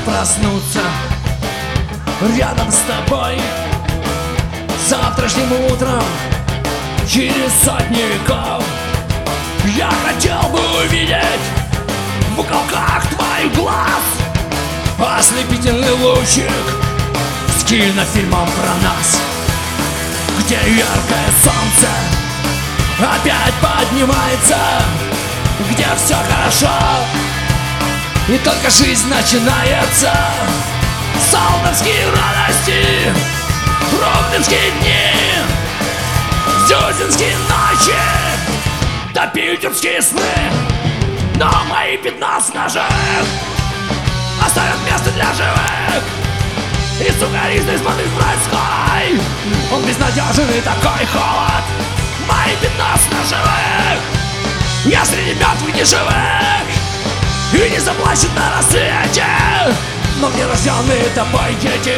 проснуться рядом с тобой завтрашним утром через сотни веков. Я хотел бы увидеть в уголках твоих глаз ослепительный лучик с кинофильмом про нас, где яркое солнце опять поднимается, где все хорошо и только жизнь начинается. Солнцевские радости, бруклинские дни, зюзинские ночи, да питерские сны. Но мои 15 ножек оставят место для живых. И сукаризный смотрит братской, он безнадежен и такой холод. Мои 15 ножевых, я среди мертвых неживых, и не заплачут на рассвете, но мне рожденные тобой дети.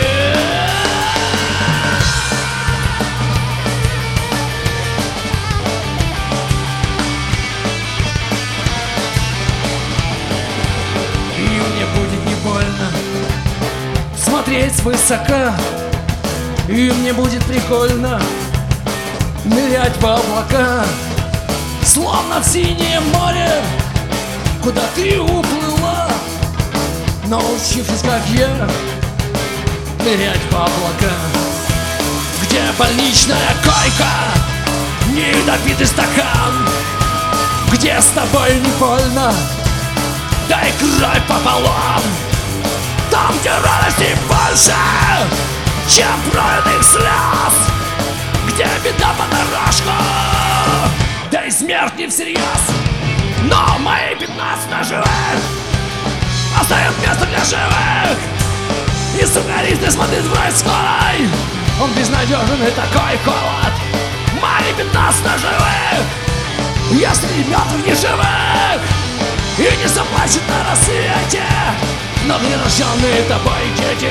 И мне будет не больно смотреть свысока, и мне будет прикольно нырять в облака, словно в синее море, куда ты уплыла, научившись, как я, нырять в облака, где больничная койка, недопитый стакан, где с тобой не больно, дай кровь пополам. Там, где радости больше, чем пролитых слез, где беда понарошку, да и смерть не всерьез. Но мои 15 ножевых оставят место для живых. И сукаризный смотрит в скорой, он безнадежен и такой холод. Мои 15 ножевых, я среди мертвых неживых, и не заплачут на рассвете, но мне рожденные тобой дети.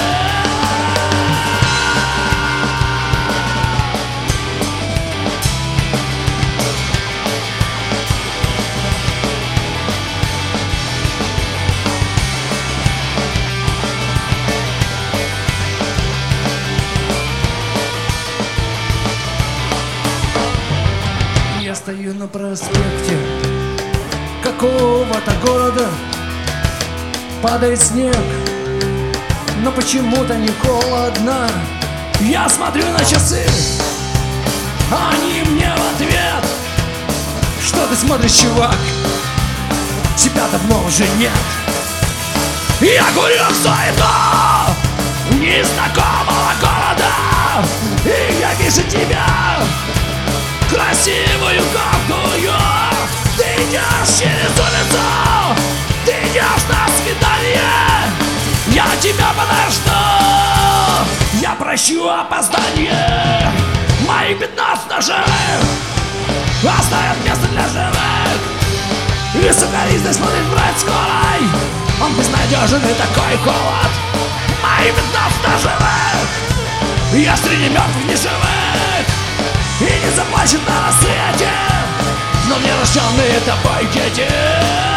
Я стою на проспекте какого-то города, падает снег, но почему-то не холодно. Я смотрю на часы, а они мне в ответ: что ты смотришь, чувак? Тебя давно уже нет. Я курю в суету незнакомого города, и я вижу тебя, красивую, гордую. Ты идешь через улицу, ты идешь на свидание, я тебя подожду, я прощу опоздание. Мои 15 ножевых оставят место для живых. И сукаризный смотрит брать скорой, он безнадежен и такой холод. Мои 15 ножевых, я среди мертвых неживых, и не заплачет на рассвете, но мне рожденные тобой дети.